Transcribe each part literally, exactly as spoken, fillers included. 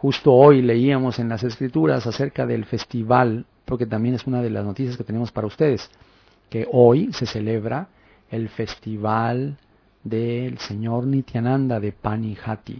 Justo hoy leíamos en las Escrituras acerca del festival, porque también es una de las noticias que tenemos para ustedes, que hoy se celebra el festival del señor Nityananda de Panijati,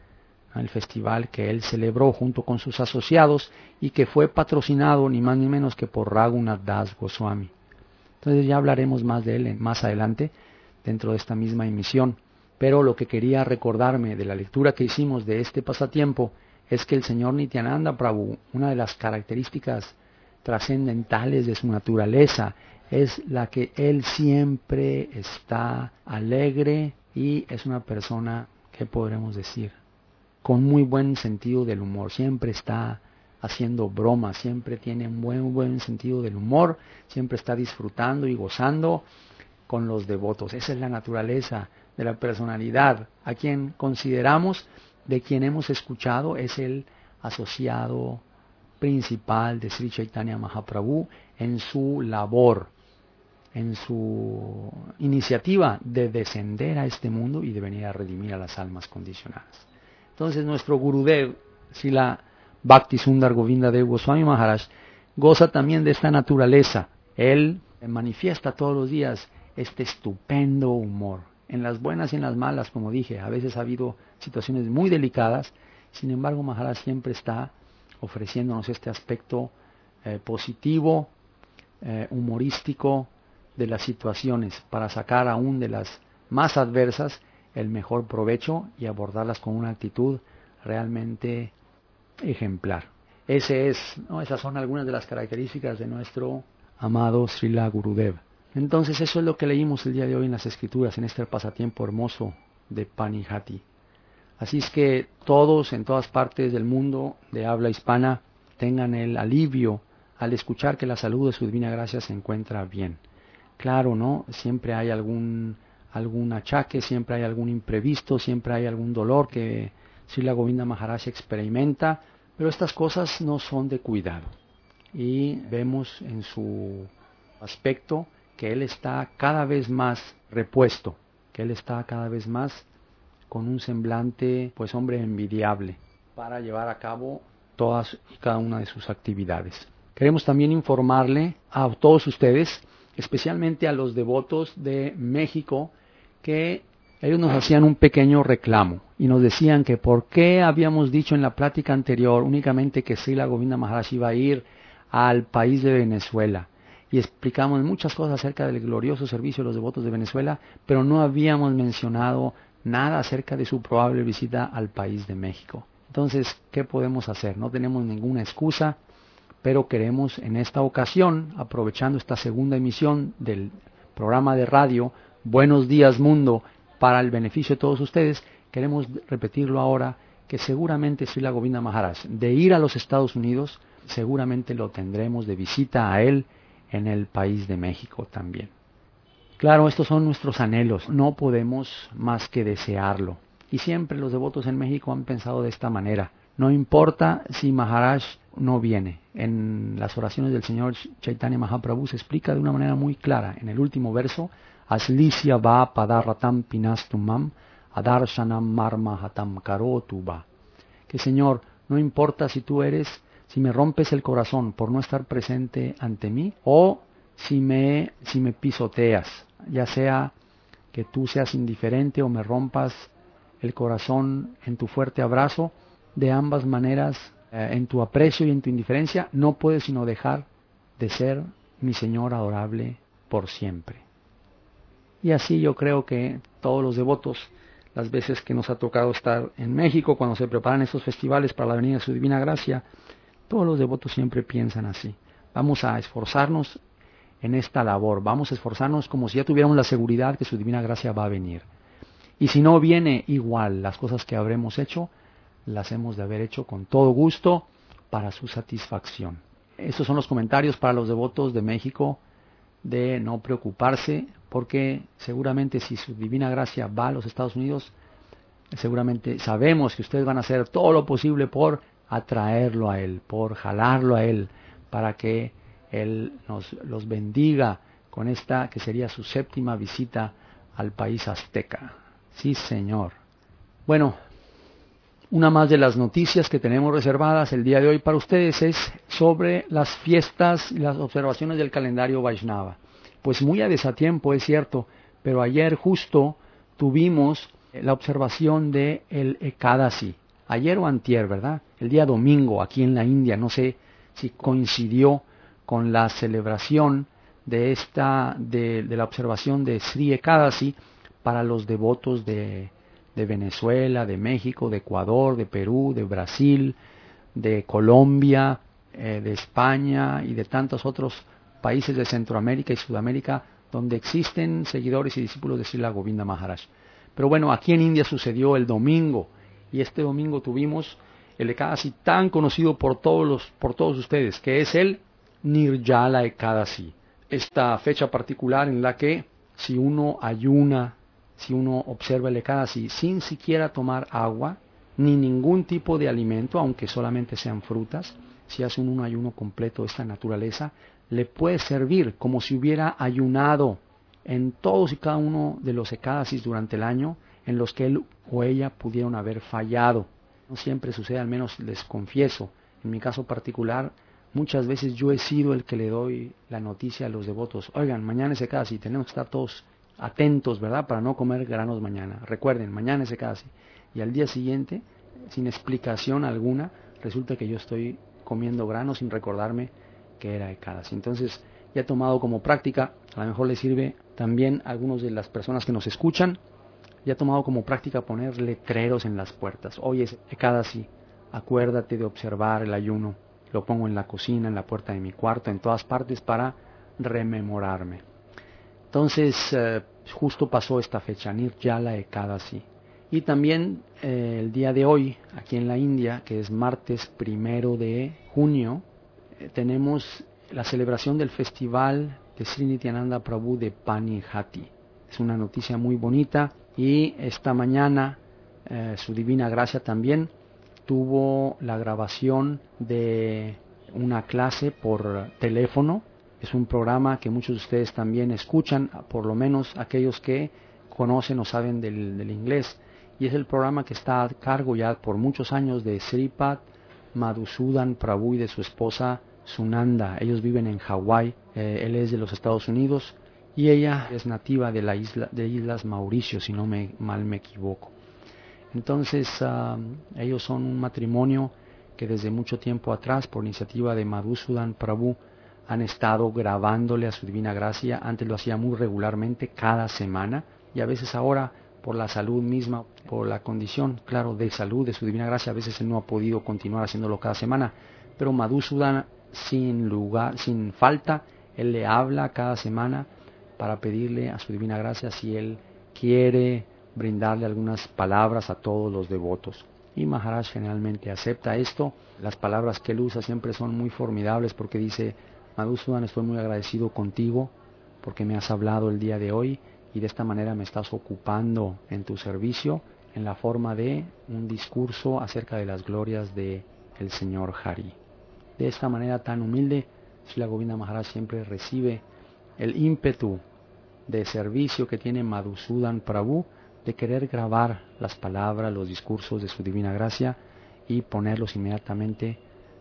el festival que él celebró junto con sus asociados y que fue patrocinado ni más ni menos que por Raghunath Das Goswami. Entonces ya hablaremos más de él más adelante dentro de esta misma emisión. Pero lo que quería recordarme de la lectura que hicimos de este pasatiempo es que el señor Nityananda Prabhu, una de las características trascendentales de su naturaleza, es la que él siempre está alegre y es una persona, ¿qué podremos decir?, con muy buen sentido del humor. Siempre está haciendo bromas, siempre tiene un buen, buen sentido del humor, siempre está disfrutando y gozando con los devotos. Esa es la naturaleza de la personalidad. A quien consideramos, de quien hemos escuchado, es el asociado principal de Sri Chaitanya Mahaprabhu en su labor, en su iniciativa de descender a este mundo y de venir a redimir a las almas condicionadas. Entonces nuestro Gurudev, Srila Bhaktisundar Govinda Dev Goswami Maharaj, goza también de esta naturaleza. Él manifiesta todos los días este estupendo humor, en las buenas y en las malas, como dije. A veces ha habido situaciones muy delicadas, sin embargo Maharaj siempre está ofreciéndonos este aspecto eh, positivo, eh, humorístico de las situaciones, para sacar aún de las más adversas el mejor provecho y abordarlas con una actitud realmente ejemplar. Ese es, ¿no? Esas son algunas de las características de nuestro amado Srila Gurudev. Entonces eso es lo que leímos el día de hoy en las Escrituras, en este pasatiempo hermoso de Panijati. Así es que todos en todas partes del mundo de habla hispana tengan el alivio al escuchar que la salud de su divina gracia se encuentra bien. Claro, ¿no? Siempre hay algún algún achaque, siempre hay algún imprevisto, siempre hay algún dolor que Srila Govinda Maharaj experimenta, pero estas cosas no son de cuidado. Y vemos en su aspecto que él está cada vez más repuesto, que él está cada vez más con un semblante, pues hombre, envidiable, para llevar a cabo todas y cada una de sus actividades. Queremos también informarle a todos ustedes, especialmente a los devotos de México, que ellos nos hacían un pequeño reclamo y nos decían que por qué habíamos dicho en la plática anterior únicamente que Srila Govinda Maharaj iba a ir al país de Venezuela, y explicamos muchas cosas acerca del glorioso servicio de los devotos de Venezuela, pero no habíamos mencionado nada acerca de su probable visita al país de México. Entonces, ¿qué podemos hacer? No tenemos ninguna excusa, pero queremos en esta ocasión, aprovechando esta segunda emisión del programa de radio Buenos Días Mundo, para el beneficio de todos ustedes, queremos repetirlo ahora, que seguramente Srila Govinda Maharaj, de ir a los Estados Unidos, seguramente lo tendremos de visita a él en el país de México también. Claro, estos son nuestros anhelos, no podemos más que desearlo. Y siempre los devotos en México han pensado de esta manera. No importa si Maharaj no viene. En las oraciones del señor Chaitanya Mahaprabhu se explica de una manera muy clara. En el último verso, Aslisya va padarratam pinastumam adarshanam marmahatam karotuba. Que Señor, no importa si tú eres, si me rompes el corazón por no estar presente ante mí, o si me, si me pisoteas, ya sea que tú seas indiferente o me rompas el corazón en tu fuerte abrazo, de ambas maneras, eh, en tu aprecio y en tu indiferencia, no puedes sino dejar de ser mi Señor adorable por siempre. Y así yo creo que todos los devotos, las veces que nos ha tocado estar en México, cuando se preparan estos festivales para la venida de su divina gracia, todos los devotos siempre piensan así. Vamos a esforzarnos en esta labor, vamos a esforzarnos como si ya tuviéramos la seguridad que su divina gracia va a venir. Y si no viene, igual, las cosas que habremos hecho, las hemos de haber hecho con todo gusto para su satisfacción. Estos son los comentarios para los devotos de México, de no preocuparse, porque seguramente si su divina gracia va a los Estados Unidos, seguramente sabemos que ustedes van a hacer todo lo posible por atraerlo a Él, por jalarlo a Él, para que Él nos los bendiga con esta que sería su séptima visita al país azteca. Sí, Señor. Bueno, Una más de las noticias que tenemos reservadas el día de hoy para ustedes es sobre las fiestas y las observaciones del calendario Vaishnava. Pues muy a desatiempo, es cierto, pero ayer justo tuvimos la observación de el Ekadasi. Ayer o antier, ¿verdad? El día domingo aquí en la India, no sé si coincidió con la celebración de esta de, de la observación de Sri Ekadasi para los devotos de, de Venezuela, de México, de Ecuador, de Perú, de Brasil, de Colombia, eh, de España y de tantos otros países de Centroamérica y Sudamérica donde existen seguidores y discípulos de Srila Govinda Maharaj. Pero bueno, aquí en India sucedió el domingo y este domingo tuvimos el Ekadasi tan conocido por todos los, por todos ustedes, que es el Nirjala Ekadasi. Esta fecha particular en la que si uno ayuna, si uno observa el Ekadasi sin siquiera tomar agua, ni ningún tipo de alimento, aunque solamente sean frutas, si hace un ayuno completo de esta naturaleza, le puede servir como si hubiera ayunado en todos y cada uno de los Ekadasis durante el año en los que él o ella pudieron haber fallado. No siempre sucede, al menos les confieso, en mi caso particular, muchas veces yo he sido el que le doy la noticia a los devotos. Oigan, mañana es Ekadasi, tenemos que estar todos atentos, ¿verdad? Para no comer granos mañana. Recuerden, mañana es Ekadasi. Y al día siguiente, sin explicación alguna, resulta que yo estoy comiendo granos sin recordarme que era Ekadasi. Entonces, ya he tomado como práctica, a lo mejor les sirve también a algunos de las personas que nos escuchan, ya he tomado como práctica poner letreros en las puertas. Hoy es Ekadasi, acuérdate de observar el ayuno. Lo pongo en la cocina, en la puerta de mi cuarto, en todas partes para rememorarme. Entonces, eh, justo pasó esta fecha, Nirjala Ekadasi. Y también eh, el día de hoy, aquí en la India, que es martes primero de junio, eh, tenemos la celebración del festival de Sri Nityananda Prabhu de Panihati. Es una noticia muy bonita y esta mañana eh, su divina gracia también tuvo la grabación de una clase por teléfono. Es un programa que muchos de ustedes también escuchan, por lo menos aquellos que conocen o saben del, del inglés. Y es el programa que está a cargo ya por muchos años de Sripad Madhusudan Prabhu y de su esposa Sunanda. Ellos viven en Hawái, eh, él es de los Estados Unidos y ella es nativa de la isla de Islas Mauricio, si no me, mal me equivoco. Entonces uh, ellos son un matrimonio que desde mucho tiempo atrás, por iniciativa de Madhusudan Prabhu, han estado grabándole a su divina gracia. Antes lo hacía muy regularmente, cada semana, y a veces ahora por la salud misma, por la condición, claro, de salud de su divina gracia, a veces él no ha podido continuar haciéndolo cada semana, pero Madhusudan sin lugar, sin falta, él le habla cada semana para pedirle a su divina gracia si él quiere brindarle algunas palabras a todos los devotos. Y Maharaj generalmente acepta esto. Las palabras que él usa siempre son muy formidables porque dice: Madhusudan, estoy muy agradecido contigo porque me has hablado el día de hoy y de esta manera me estás ocupando en tu servicio en la forma de un discurso acerca de las glorias de el Señor Hari. De esta manera tan humilde, Srila Govinda Maharaj siempre recibe el ímpetu de servicio que tiene Madhusudan Prabhu de querer grabar las palabras, los discursos de su divina gracia y ponerlos inmediatamente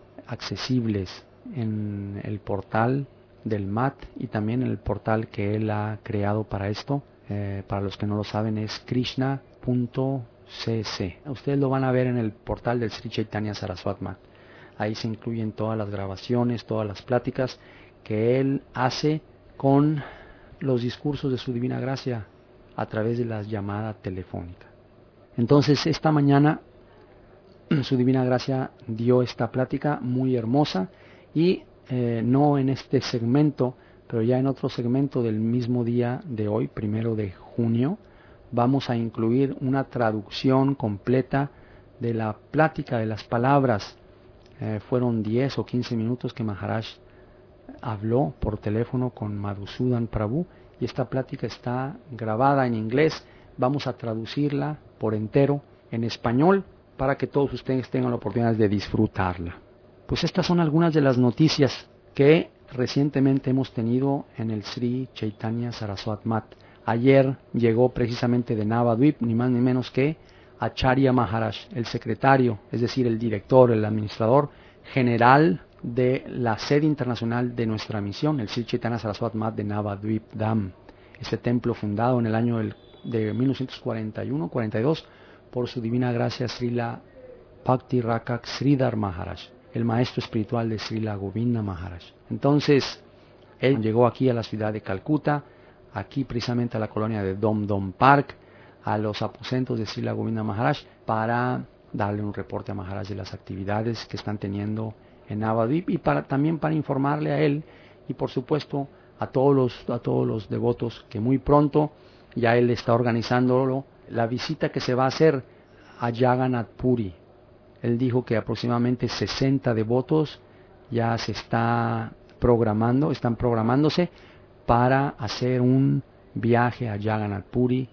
accesibles en el portal del M A T y también en el portal que él ha creado para esto. Eh, para los que no lo saben, es krishna punto c c. Ustedes lo van a ver en el portal del Sri Chaitanya Saraswat Math. Ahí se incluyen todas las grabaciones, todas las pláticas que él hace con los discursos de su divina gracia a través de la llamada telefónica. Entonces, esta mañana su divina gracia dio esta plática muy hermosa y eh, no en este segmento, pero ya en otro segmento del mismo día de hoy, primero de junio, vamos a incluir una traducción completa de la plática, de las palabras. Eh, fueron diez o quince minutos que Maharaj habló por teléfono con Madhusudan Prabhu y esta plática está grabada en inglés. Vamos a traducirla por entero en español para que todos ustedes tengan la oportunidad de disfrutarla. Pues estas son algunas de las noticias que recientemente hemos tenido en el Sri Chaitanya Saraswat Math. Ayer llegó precisamente de Navadvip, ni más ni menos que Acharya Maharaj, el secretario, es decir, el director, el administrador general de la sede internacional de nuestra misión, el Sri Chaitanya Saraswat Mat de Navadvip Dham. Este templo fundado en el año del, de mil novecientos cuarenta y uno cuarenta y dos por su divina gracia Srila Bhakti Rakak Sridhar Maharaj, el maestro espiritual de Srila Govinda Maharaj. Entonces, él llegó aquí a la ciudad de Calcuta, aquí precisamente a la colonia de Dom Dom Park, a los aposentos de Srila Govinda Maharaj, para darle un reporte a Maharaj de las actividades que están teniendo en Navadvip y para, también para informarle a él y por supuesto a todos los, a todos los devotos que muy pronto ya él está organizándolo, la visita que se va a hacer a Jagannath Puri. Él dijo que aproximadamente sesenta devotos ya se está programando, están programándose para hacer un viaje a Jagannath Puri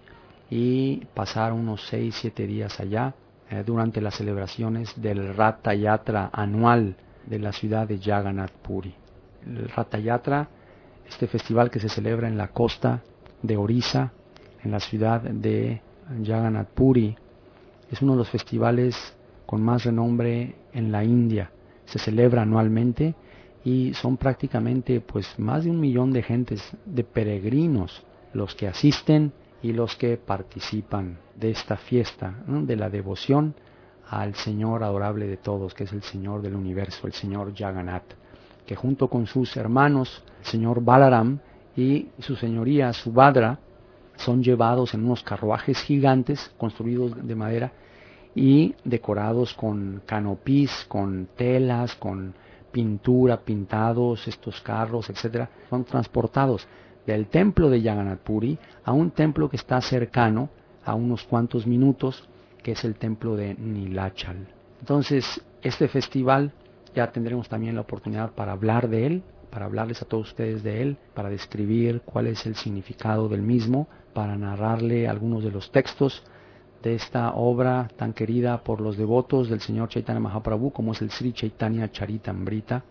y pasar unos seis siete días allá eh, durante las celebraciones del Ratha Yatra anual de la ciudad de Jagannath Puri. El Ratha Yatra, este festival que se celebra en la costa de Orissa, en la ciudad de Jagannath Puri, es uno de los festivales con más renombre en la India. Se celebra anualmente y son prácticamente pues más de un millón de gentes, de peregrinos, los que asisten y los que participan de esta fiesta, ¿no?, de la devoción al Señor adorable de todos, que es el Señor del universo, el Señor Jagannath, que junto con sus hermanos, el Señor Balaram y su señoría Subhadra, son llevados en unos carruajes gigantes construidos de madera y decorados con canopis, con telas, con pintura, pintados, estos carros, etcétera. Son transportados del templo de Jagannath Puri a un templo que está cercano, a unos cuantos minutos, que es el templo de Nilachal. Entonces, este festival ya tendremos también la oportunidad para hablar de él, para hablarles a todos ustedes de él, para describir cuál es el significado del mismo, para narrarle algunos de los textos de esta obra tan querida por los devotos del Señor Chaitanya Mahaprabhu, como es el Sri Chaitanya Charitamrita,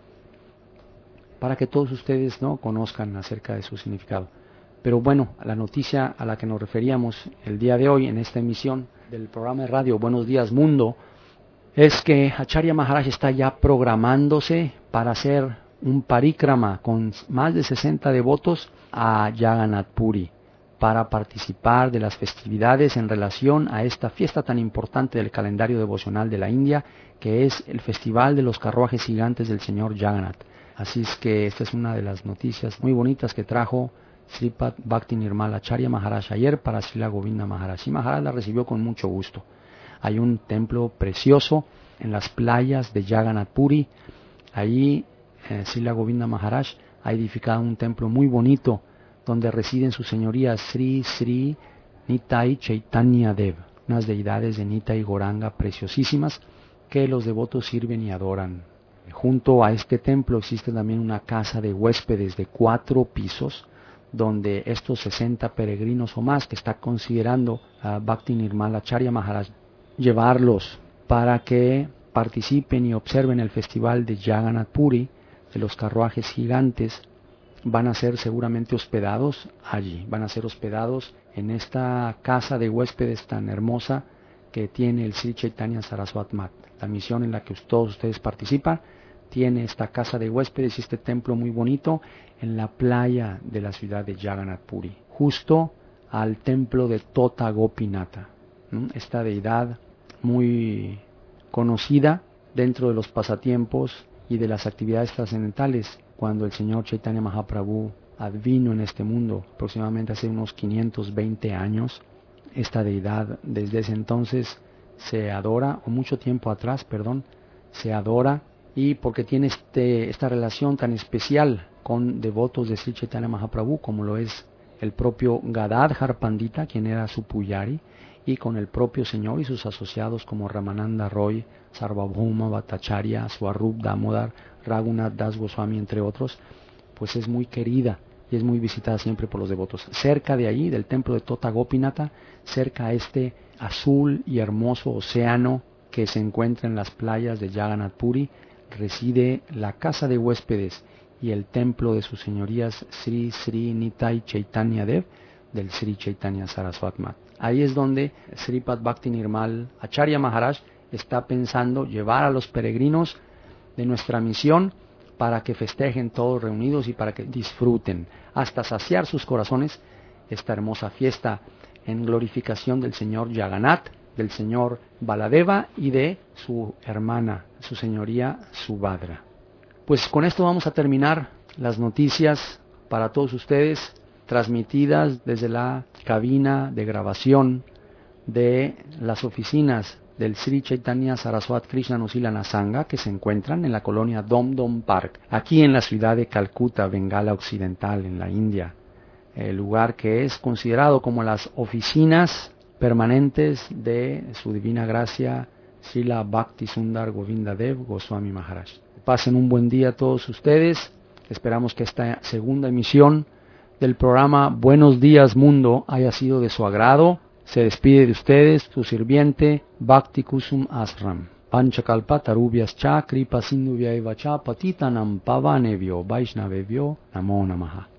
para que todos ustedes no conozcan acerca de su significado. Pero bueno, la noticia a la que nos referíamos el día de hoy en esta emisión del programa de radio Buenos Días Mundo es que Acharya Maharaj está ya programándose para hacer un parikrama con más de sesenta devotos a Jagannath Puri para participar de las festividades en relación a esta fiesta tan importante del calendario devocional de la India, que es el Festival de los Carruajes Gigantes del Señor Jagannath. Así es que esta es una de las noticias muy bonitas que trajo Sripad Bhakti Nirmala Acharya Maharaj ayer para Srila Govinda Maharaj. Y Maharaj la recibió con mucho gusto. Hay un templo precioso en las playas de Jagannath Puri. Allí eh, Srila Govinda Maharaj ha edificado un templo muy bonito donde residen sus señorías Sri Sri Nitai Chaitanya Dev, unas deidades de Nita y Goranga preciosísimas que los devotos sirven y adoran. Junto a este templo existe también una casa de huéspedes de cuatro pisos, donde estos sesenta peregrinos o más que está considerando a Bhakti Nirmala Acharya Maharaj llevarlos para que participen y observen el festival de Jagannath Puri, de los carruajes gigantes, van a ser seguramente hospedados allí, van a ser hospedados en esta casa de huéspedes tan hermosa que tiene el Sri Chaitanya Saraswat Mat. La misión en la que todos ustedes participan tiene esta casa de huéspedes y este templo muy bonito en la playa de la ciudad de Jagannath Puri, justo al templo de Tota Gopinatha, ¿no?, esta deidad muy conocida dentro de los pasatiempos y de las actividades trascendentales. Cuando el Señor Chaitanya Mahaprabhu advino en este mundo, aproximadamente hace unos quinientos veinte años, esta deidad desde ese entonces se adora, o mucho tiempo atrás, perdón, se adora, y porque tiene este, esta relación tan especial con devotos de Sri Chaitanya Mahaprabhu, como lo es el propio Gadadhar Pandita, quien era su pujari, y con el propio Señor y sus asociados como Ramananda Roy, Sarvabhauma Bhattacharya, Swarup Damodar, Raghunath Das Goswami, entre otros, pues es muy querida y es muy visitada siempre por los devotos. Cerca de allí, del templo de Tota Gopinatha, cerca a este azul y hermoso océano que se encuentra en las playas de Jagannath Puri, reside la casa de huéspedes y el templo de sus señorías Sri Sri Nitai Chaitanya Dev del Sri Chaitanya Saraswat Mat. Ahí es donde Sripad Bhakti Nirmal Acharya Maharaj está pensando llevar a los peregrinos de nuestra misión para que festejen todos reunidos y para que disfruten hasta saciar sus corazones esta hermosa fiesta en glorificación del señor Jagannath, del señor Baladeva y de su hermana, su señoría Subhadra. Pues con esto vamos a terminar las noticias para todos ustedes, transmitidas desde la cabina de grabación de las oficinas del Sri Chaitanya Saraswat Krishna Nusilana Sangha, que se encuentran en la colonia Dom Dom Park, aquí en la ciudad de Calcuta, Bengala Occidental, en la India, el lugar que es considerado como las oficinas permanentes de su divina gracia Srila Bhakti Sundar Govinda Dev Goswami Maharaj. Pasen un buen día a todos ustedes. Esperamos que esta segunda emisión del programa Buenos Días Mundo haya sido de su agrado. Se despide de ustedes su sirviente Bhakti Kusum Asram. Panchakalpa Tarubyas Cha Kripa Sindhu Vyaiva Cha Patitanam Pavanevyo Vaishnavevyo Namo Namaha.